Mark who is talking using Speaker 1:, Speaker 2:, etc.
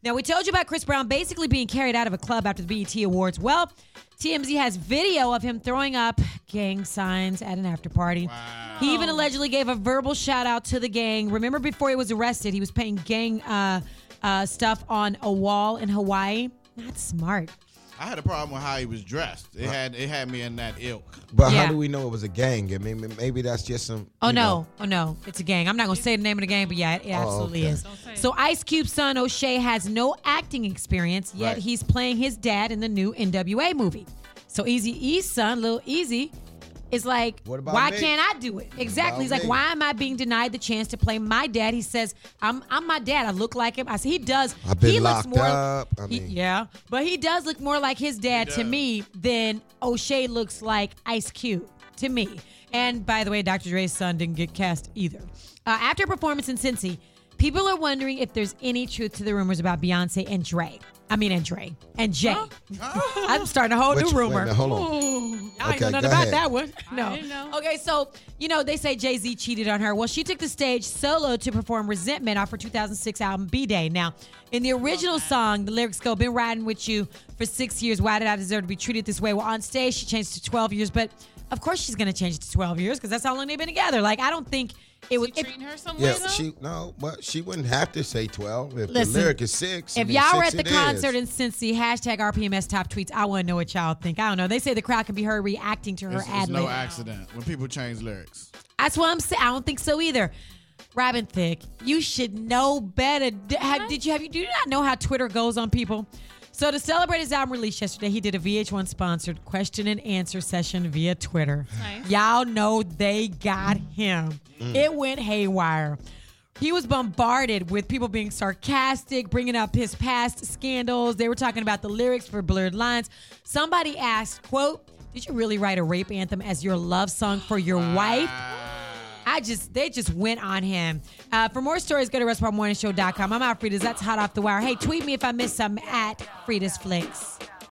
Speaker 1: Now, we told you about Chris Brown basically being carried out of a club after the BET Awards. Well, TMZ has video of him throwing up gang signs at an after party.
Speaker 2: Wow.
Speaker 1: He even allegedly gave a verbal shout out to the gang. Remember, before he was arrested, he was paying gang stuff on a wall in Hawaii. Not smart.
Speaker 2: I had a problem with how he was dressed. It had me in that ilk.
Speaker 3: But
Speaker 1: Yeah.
Speaker 3: how do we know it was a gang? I mean, maybe that's just some.
Speaker 1: Oh,
Speaker 3: you
Speaker 1: no.
Speaker 3: know.
Speaker 1: Oh, no. It's a gang. I'm not going to say the name of the gang, but yeah, it absolutely
Speaker 3: okay.
Speaker 1: is. So Ice Cube's son, O'Shea, has no acting experience, yet
Speaker 3: Right.
Speaker 1: he's playing his dad in the new NWA movie. So Eazy-E's son, Lil Easy, is like,
Speaker 3: What about
Speaker 1: why
Speaker 3: me?
Speaker 1: can't I do it? Exactly. He's
Speaker 3: about
Speaker 1: like,
Speaker 3: me?
Speaker 1: why am I being denied the chance to play my dad? He says, I'm my dad. I look like him. I said, he does.
Speaker 3: I've been
Speaker 1: he looks
Speaker 3: locked
Speaker 1: more,
Speaker 3: up.
Speaker 1: yeah, but he does look more like his dad to me than O'Shea looks like Ice Cube to me. And by the way, Dr. Dre's son didn't get cast either. After a performance in Cincy, people are wondering if there's any truth to the rumors about Beyonce and Dre. And Jay. I'm starting a whole new rumor.
Speaker 3: Hold on.
Speaker 1: I ain't know
Speaker 3: Okay,
Speaker 1: nothing
Speaker 3: go
Speaker 1: about
Speaker 3: ahead.
Speaker 1: that one. No.
Speaker 4: didn't know.
Speaker 1: Okay, so, they say Jay-Z cheated on her. Well, she took the stage solo to perform Resentment off her 2006 album B-Day. Now, in the original song, the lyrics go, been riding with you for 6 years. Why did I deserve to be treated this way? Well, on stage, she changed to 12 years. But, of course, she's going to change it to 12 years because that's how long they've been together. Like, I don't think it was...
Speaker 4: Treating her some way,
Speaker 3: Yeah,
Speaker 4: though?
Speaker 3: but she wouldn't have to say 12 if
Speaker 1: Listen,
Speaker 3: the lyric is 6.
Speaker 1: If y'all were at the concert in Cincy, hashtag RPMS top tweets, I want to know what y'all think. I don't know. They say the crowd can be heard reacting to her
Speaker 2: It's
Speaker 1: ad
Speaker 2: no
Speaker 1: lib.
Speaker 2: accident when people change lyrics.
Speaker 1: That's what I'm saying. I don't think so either. Robin Thicke, you should know better. Do you not know how Twitter goes on people? So to celebrate his album release yesterday, he did a VH1 sponsored question and answer session via Twitter.
Speaker 4: Nice.
Speaker 1: Y'all know they got him. It went haywire. He was bombarded with people being sarcastic, bringing up his past scandals. They were talking about the lyrics for Blurred Lines. Somebody asked, quote, did you really write a rape anthem as your love song for your wife? They just went on him. For more stories, go to RustPartMorningShow.com. I'm out, Fridas. That's hot off the wire. Hey, tweet me if I missed something at Fridas Flicks.